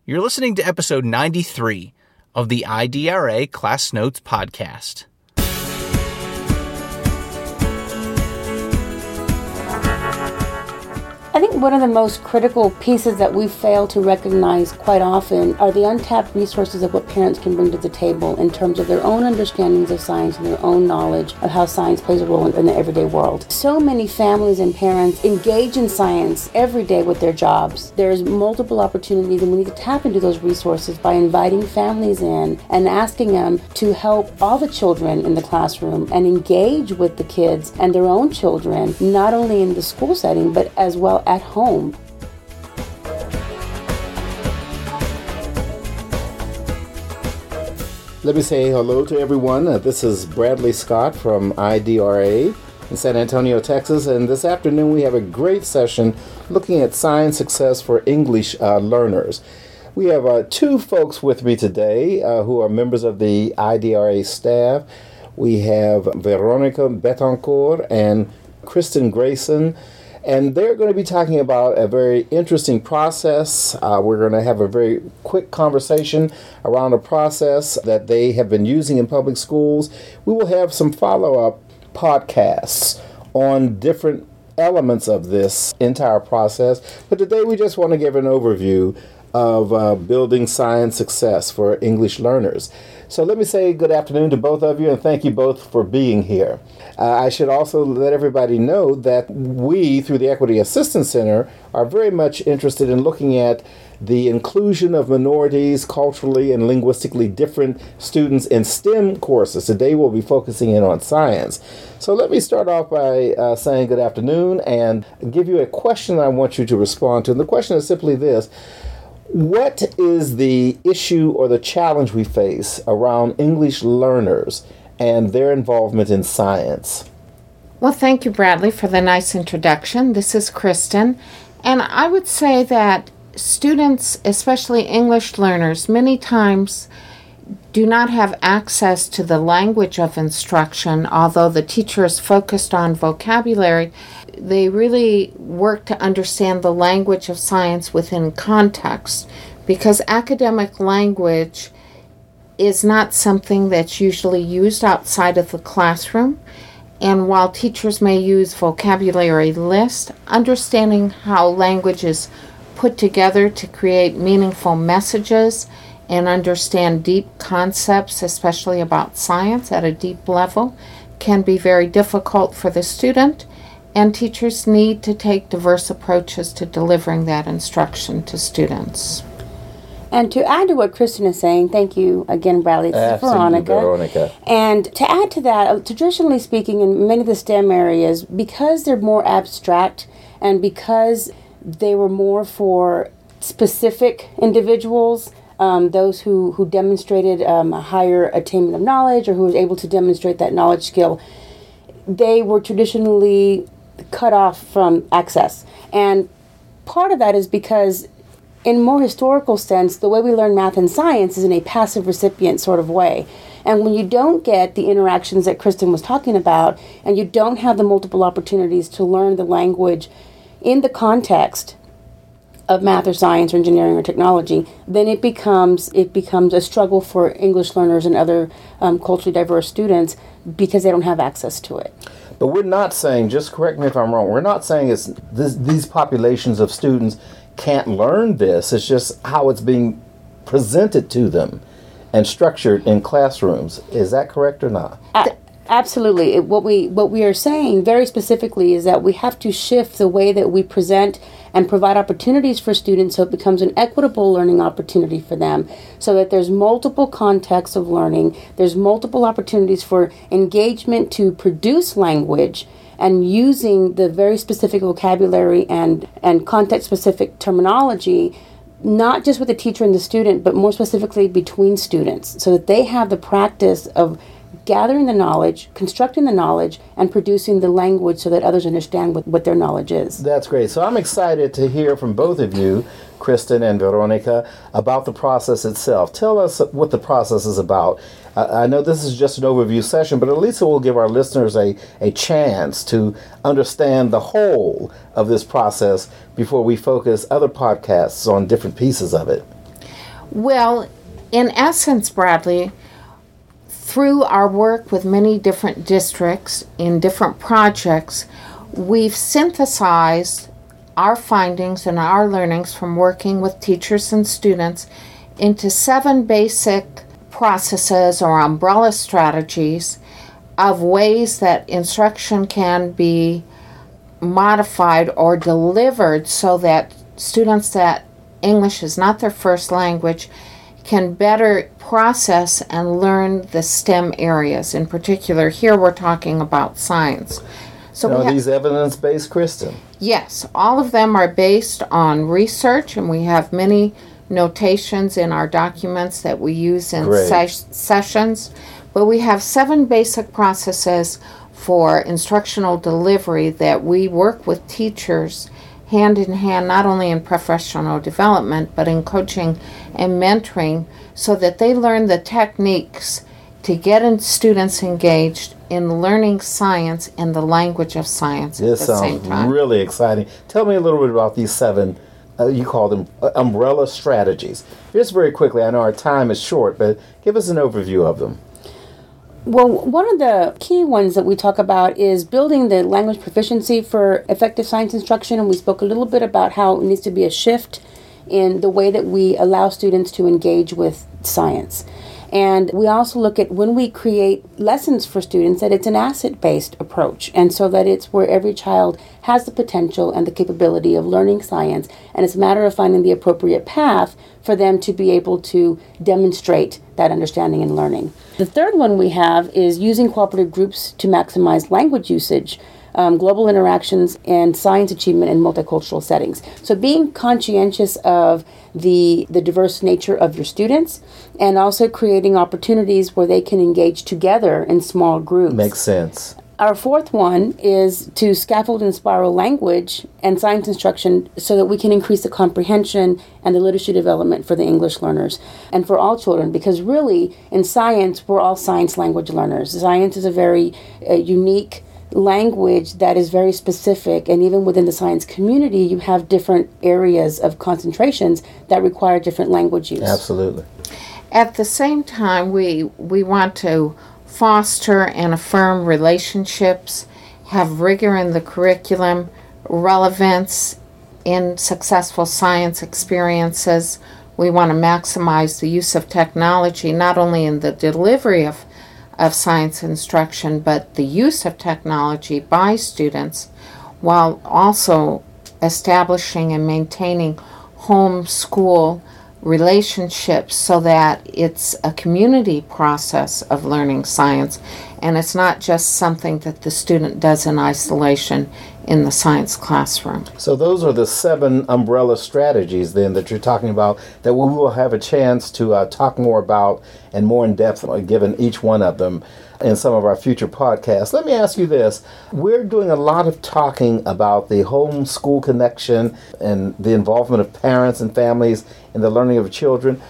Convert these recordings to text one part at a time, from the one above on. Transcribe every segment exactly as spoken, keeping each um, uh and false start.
You're listening to episode ninety-three of the I D R A Class Notes podcast. I think one of the most critical pieces that we fail to recognize quite often are the untapped resources of what parents can bring to the table in terms of their own understandings of science and their own knowledge of how science plays a role in the everyday world. So many families and parents engage in science every day with their jobs. There's multiple opportunities, and we need to tap into those resources by inviting families in and asking them to help all the children in the classroom and engage with the kids and their own children, not only in the school setting, but as well at home. Let me say hello to everyone. Uh, this is Bradley Scott from I D R A in San Antonio, Texas, and this afternoon we have a great session looking at science success for English uh, learners. We have uh, two folks with me today uh, who are members of the I D R A staff. We have Veronica Betancourt and Kristen Grayson. And they're going to be talking about a very interesting process. Uh, we're going to have a very quick conversation around a process that they have been using in public schools. We will have some follow-up podcasts on different elements of this entire process. But today we just want to give an overview of uh, building science success for English learners. So let me say good afternoon to both of you, and thank you both for being here. Uh, I should also let everybody know that we, through the Equity Assistance Center, are very much interested in looking at the inclusion of minorities, culturally and linguistically different students in STEM courses. Today we'll be focusing in on science. So let me start off by uh, saying good afternoon and give you a question I want you to respond to. And the question is simply this: what is the issue or the challenge we face around English learners and their involvement in science? Well, thank you, Bradley, for the nice introduction. This is Kristen, and I would say that students, especially English learners, many times do not have access to the language of instruction. Although the teacher is focused on vocabulary, they really work to understand the language of science within context, because academic language is not something that's usually used outside of the classroom. And while teachers may use vocabulary lists, understanding how language is put together to create meaningful messages and understand deep concepts, especially about science at a deep level, can be very difficult for the student. And teachers need to take diverse approaches to delivering that instruction to students. And to add to what Kristen is saying, thank you again, Bradley. This is Veronica. Veronica. And to add to that, traditionally speaking, in many of the STEM areas, because they're more abstract and because they were more for specific individuals, um, those who, who demonstrated um, a higher attainment of knowledge or who was able to demonstrate that knowledge skill, they were traditionally cut off from access. And part of that is because in more historical sense, the way we learn math and science is in a passive recipient sort of way. And when you don't get the interactions that Kristen was talking about, and you don't have the multiple opportunities to learn the language in the context of math or science or engineering or technology, then it becomes it becomes a struggle for English learners and other um, culturally diverse students because they don't have access to it. But we're not saying, just correct me if I'm wrong, we're not saying it's this, these populations of students can't learn this. It's just how it's being presented to them and structured in classrooms. Is that correct or not? A- absolutely. It, what we what we are saying very specifically is that we have to shift the way that we present and provide opportunities for students so it becomes an equitable learning opportunity for them, so that there's multiple contexts of learning, there's multiple opportunities for engagement to produce language and using the very specific vocabulary and, and context-specific terminology, not just with the teacher and the student, but more specifically between students, so that they have the practice of gathering the knowledge, constructing the knowledge, and producing the language so that others understand what, what their knowledge is. That's great. So I'm excited to hear from both of you, Kristen and Veronica, about the process itself. Tell us what the process is about. Uh, I know this is just an overview session, but at least it will give our listeners a, a chance to understand the whole of this process before we focus other podcasts on different pieces of it. Well, in essence, Bradley, through our work with many different districts in different projects, we've synthesized our findings and our learnings from working with teachers and students into seven basic processes or umbrella strategies of ways that instruction can be modified or delivered so that students that English is not their first language can better process and learn the STEM areas. In particular, here we're talking about science. So Are we ha- these evidence-based, Kristen? Yes, all of them are based on research, and we have many notations in our documents that we use in Great. ses- sessions. But we have seven basic processes for instructional delivery that we work with teachers hand in hand, not only in professional development, but in coaching and mentoring, so that they learn the techniques to get in students engaged in learning science and the language of science This at the same sounds time. really exciting. Tell me a little bit about these seven, uh, you call them uh, umbrella strategies. Just very quickly, I know our time is short, but give us an overview of them. Well, one of the key ones that we talk about is building the language proficiency for effective science instruction, and we spoke a little bit about how it needs to be a shift in the way that we allow students to engage with science. And we also look at when we create lessons for students that it's an asset-based approach, and so that it's where every child has the potential and the capability of learning science, and it's a matter of finding the appropriate path for them to be able to demonstrate that understanding and learning. The third one we have is using cooperative groups to maximize language usage, um, global interactions, and science achievement in multicultural settings. So being conscientious of the the diverse nature of your students, and also creating opportunities where they can engage together in small groups. Makes sense. Our fourth one is to scaffold and spiral language and science instruction so that we can increase the comprehension and the literacy development for the English learners and for all children, because really in science we're all science language learners. Science is a very uh, unique language that is very specific, and even within the science community you have different areas of concentrations that require different language use. Absolutely. At the same time, we we want to foster and affirm relationships, have rigor in the curriculum, relevance in successful science experiences. We want to maximize the use of technology, not only in the delivery of, of science instruction, but the use of technology by students, while also establishing and maintaining home-school relationships so that it's a community process of learning science, and it's not just something that the student does in isolation in the science classroom. So those are the seven umbrella strategies then that you're talking about that we will have a chance to uh, talk more about and more in depth given each one of them in some of our future podcasts. Let me ask you this. We're doing a lot of talking about the home-school connection and the involvement of parents and families in the learning of children.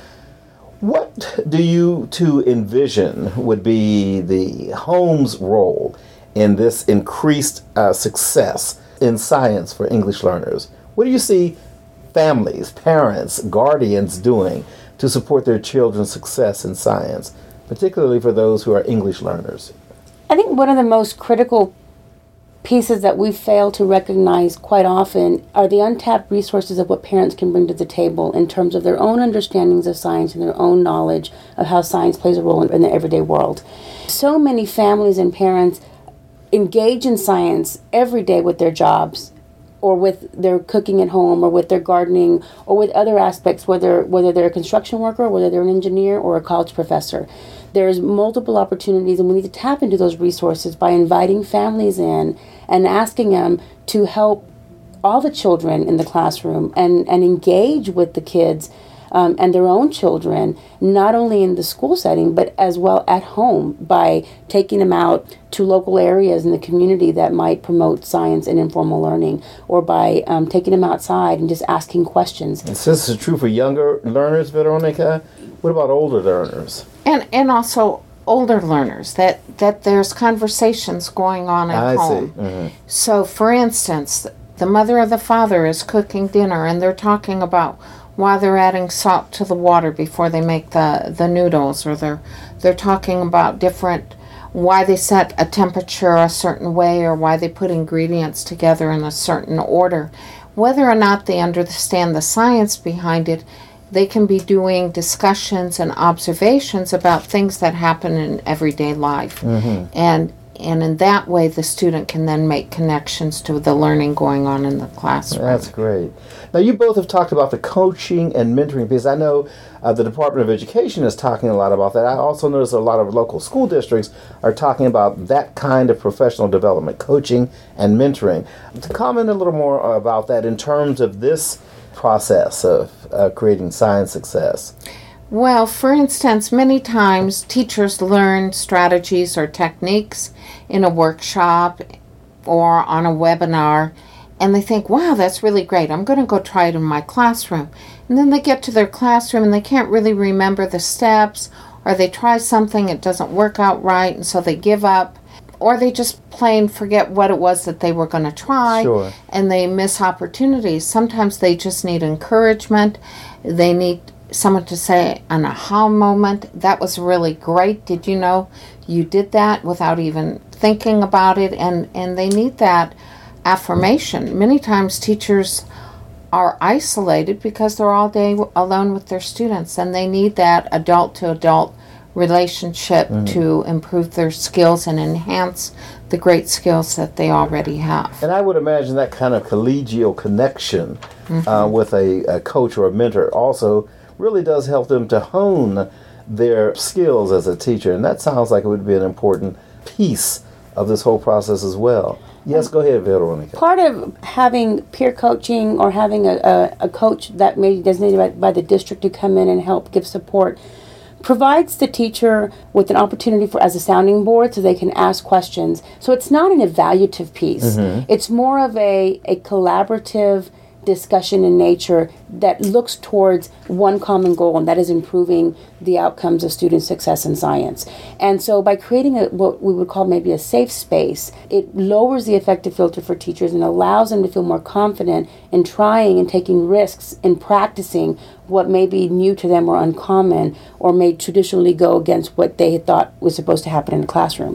What do you two envision would be the home's role in this increased uh, success in science for English learners? What do you see families, parents, guardians doing to support their children's success in science, particularly for those who are English learners? I think one of the most critical pieces that we fail to recognize quite often are the untapped resources of what parents can bring to the table in terms of their own understandings of science and their own knowledge of how science plays a role in the everyday world. So many families and parents engage in science every day with their jobs, or with their cooking at home, or with their gardening, or with other aspects, whether whether they're a construction worker, whether they're an engineer, or a college professor. There's multiple opportunities, and we need to tap into those resources by inviting families in and asking them to help all the children in the classroom and, and engage with the kids um, and their own children, not only in the school setting, but as well at home, by taking them out to local areas in the community that might promote science and informal learning, or by um, taking them outside and just asking questions. And so this is true for younger learners, Veronica. What about older learners? And and also older learners, that, that there's conversations going on at I home. see. Mm-hmm. So, for instance, the mother or the father is cooking dinner, and they're talking about while they're adding salt to the water before they make the, the noodles, or they're they're talking about different, why they set a temperature a certain way, or why they put ingredients together in a certain order. Whether or not they understand the science behind it, they can be doing discussions and observations about things that happen in everyday life. Mm-hmm. And and in that way, the student can then make connections to the learning going on in the classroom. That's great. Now, you both have talked about the coaching and mentoring piece. I know uh, the Department of Education is talking a lot about that. I also notice a lot of local school districts are talking about that kind of professional development, coaching and mentoring. To comment a little more about that in terms of this process of uh, creating science success. Well, for instance, many times teachers learn strategies or techniques in a workshop or on a webinar, and they think, wow, that's really great. I'm going to go try it in my classroom. And then they get to their classroom and they can't really remember the steps, or they try something, it doesn't work out right, and so they give up, or they just plain forget what it was that they were going to try, sure. and they miss opportunities. Sometimes they just need encouragement. They need someone to say an aha moment, that was really great. Did you know you did that without even thinking about it? And, and they need that affirmation. Many times teachers are isolated because they're all day alone with their students, and they need that adult-to-adult relationship mm. to improve their skills and enhance the great skills that they already have. And I would imagine that kind of collegial connection mm-hmm. uh, with a, a coach or a mentor also really does help them to hone their skills as a teacher. And that sounds like it would be an important piece of this whole process as well. Yes, go ahead, Veronica. Part of having peer coaching or having a, a, a coach that may be designated by, by the district to come in and help give support provides the teacher with an opportunity for as a sounding board so they can ask questions. So it's not an evaluative piece. Mm-hmm. It's more of a, a collaborative discussion in nature that looks towards one common goal, and that is improving the outcomes of student success in science. And so by creating a, what we would call maybe a safe space, it lowers the affective filter for teachers and allows them to feel more confident in trying and taking risks in practicing what may be new to them or uncommon, or may traditionally go against what they had thought was supposed to happen in the classroom.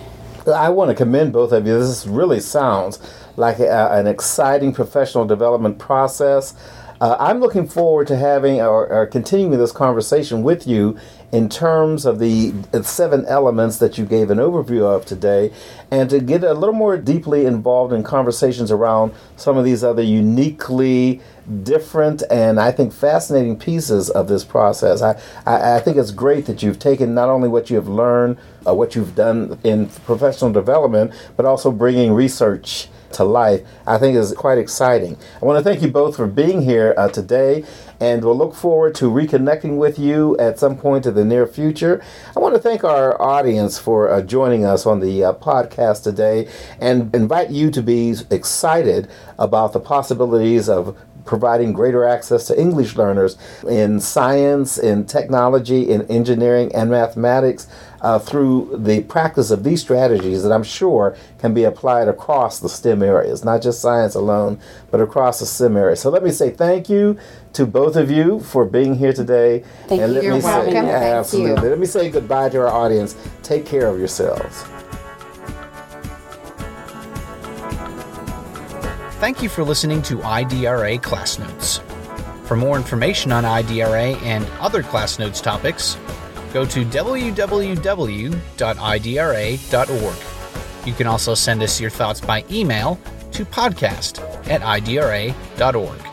I want to commend both of you. This really sounds like a, an exciting professional development process. Uh, I'm looking forward to having or, or continuing this conversation with you in terms of the seven elements that you gave an overview of today, and to get a little more deeply involved in conversations around some of these other uniquely different and I think fascinating pieces of this process. I, I, I think it's great that you've taken not only what you have learned, uh, what you've done in professional development, but also bringing research to life. I think is quite exciting. I want to thank you both for being here uh, today, and we'll look forward to reconnecting with you at some point in the near future. I want to thank our audience for uh, joining us on the uh, podcast today, and invite you to be excited about the possibilities of providing greater access to English learners in science, in technology, in engineering, and mathematics uh, through the practice of these strategies that I'm sure can be applied across the STEM areas, not just science alone, but across the STEM areas. So let me say thank you to both of you for being here today. Thank and you. let You're me welcome. say, Thank absolutely. you. Let me say goodbye to our audience. Take care of yourselves. Thank you for listening to I D R A Class Notes. For more information on I D R A and other Class Notes topics, go to w w w dot i d r a dot org. You can also send us your thoughts by email to podcast at i d r a dot org.